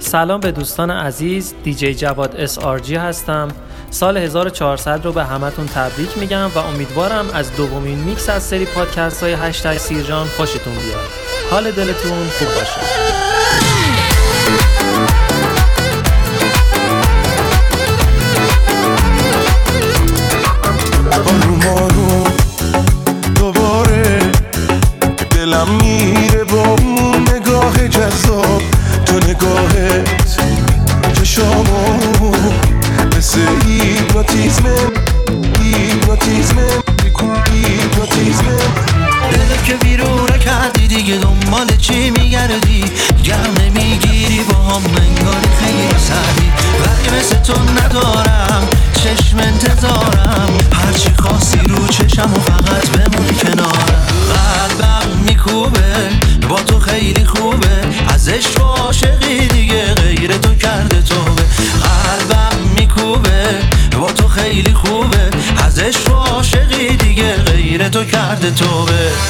سلام به دوستان عزیز، دیجی جواد SRG هستم. سال 1400 رو به همتون تبریک میگم و امیدوارم از دومین میکس از سری پادکست های هشتگ سیرجان خوشتون بیاد. حال دلتون خوب باشه. آروم دوباره دلم میره با اون نگاه جذاب، تو نگاهت چشامو مثل هیپنوتیزمه دلت که بیرونه کردی دیگه دنبال چی میگردی؟ گرم نمیگیری با هم منگاری خیلی سردی، ولی مثل تو ندارم چشم انتظارم، هرچی خواستی رو چشم و فقط بمون کنارم. قلبم میکوبه با تو خیلی خوبه، ازش تو عاشقی دیگه غیر تو کرده توبه. قلبم میکوبه با تو خیلی خوبه، ازش تو عاشقی دیگه غیر تو کرده توبه.